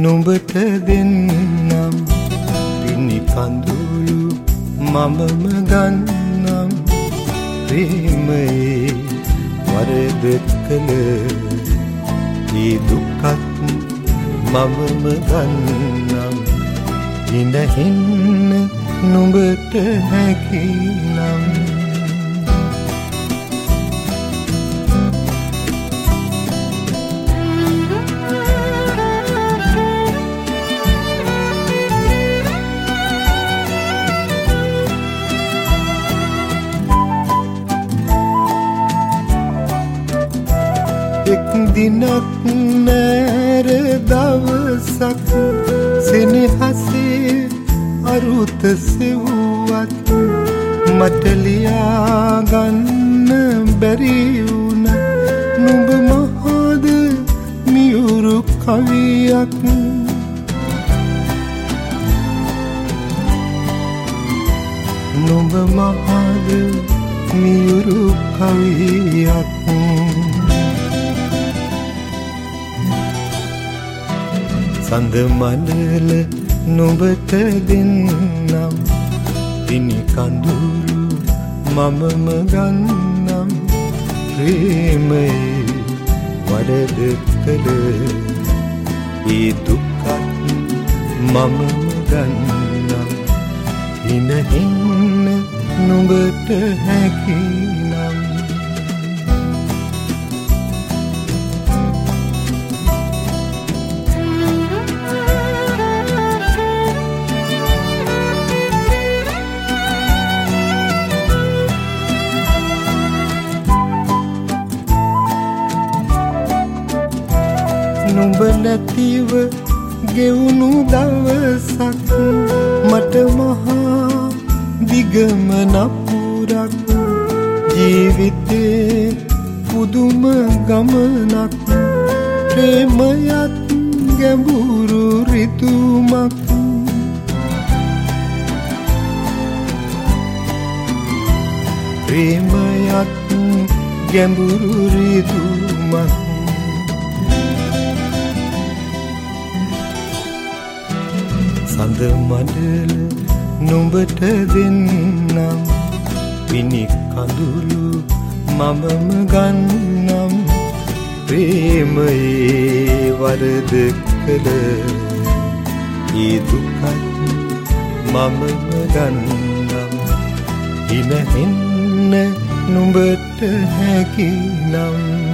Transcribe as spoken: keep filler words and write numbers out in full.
නුඹට දෙන්නම් පිණි කඳුළු මමම ගන්නම් ප්‍රේමයේ වරද කළ ඒ දුකත් මමම ගන්නම් ඉඳහින්න නුඹට හැකිනම් එක් දිනක් නෑර දවසක් සෙනෙහසේ අරුත සෙව්වත් මට ලියාගන්න බැරි වුණ නුඹ මහද මියුරු කවියක් නුඹ මහද මියුරු කවියක් සඳ මඩල නුඹට දෙන්නම් පිණි කඳුළු මමම ගන්නම් ප්‍රේමයේ වරද කළ ඒ දුකත් මමම ගන්නම් ඉඳහින්න නුඹට හැකිනම් නුඹ නැතිව ගෙවුණු දවසක් මට මහා දිගම නපුරක් ජීවිතේ පුදුම ගමනක් ප්‍රේමයත් ගැඹුරු රිතුමක් ප්‍රේමයත් ගැඹුරු රිතුමක් සඳ මඩල නුඹට දෙන්නම් පිණි කඳුළු මමම ගන්නම් ප්‍රේමයේ වරද කළ ඒ දුකත් මමම ගන්නම් ඉඳහින්න නුඹට හැකිනම්